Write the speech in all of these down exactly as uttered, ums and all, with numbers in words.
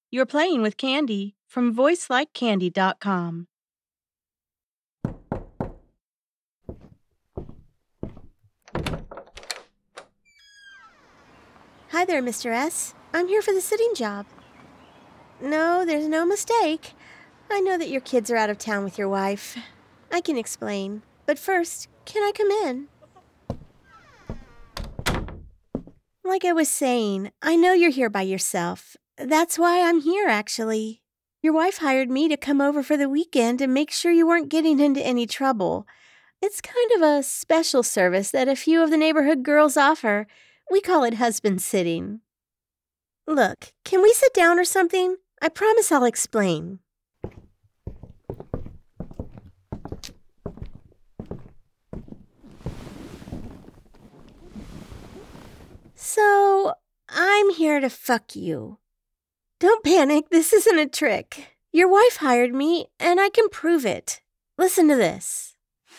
You're playing with Candy from voice like candy dot com. Hi there, Mister S. I'm here for the sitting job. No, there's no mistake. I know that your kids are out of town with your wife. I can explain. But first, can I come in? Like I was saying, I know you're here by yourself. That's why I'm here, actually. Your wife hired me to come over for the weekend and make sure you weren't getting into any trouble. It's kind of a special service that a few of the neighborhood girls offer. We call it husband sitting. Look, can we sit down or something? I promise I'll explain. So, I'm here to fuck you. Don't panic, this isn't a trick. Your wife hired me, and I can prove it. Listen to this.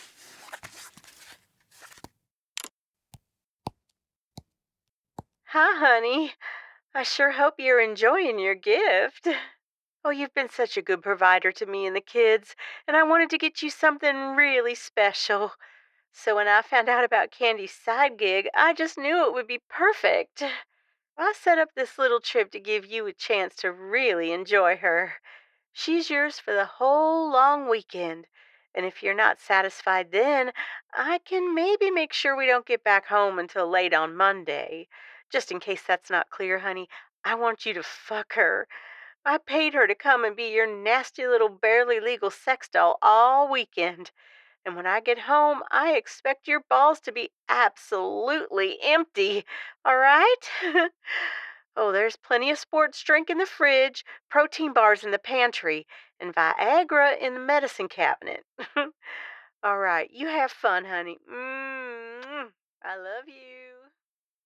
Hi, honey. I sure hope you're enjoying your gift. Oh, you've been such a good provider to me and the kids, and I wanted to get you something really special. So when I found out about Candy's side gig, I just knew it would be perfect. I set up this little trip to give you a chance to really enjoy her. She's yours for the whole long weekend. And if you're not satisfied then, I can maybe make sure we don't get back home until late on Monday. Just in case that's not clear, honey, I want you to fuck her. I paid her to come and be your nasty little barely legal sex doll all weekend. And when I get home, I expect your balls to be absolutely empty. All right? Oh, there's plenty of sports drink in the fridge, protein bars in the pantry, and Viagra in the medicine cabinet. All right, you have fun, honey. Mm, I love you.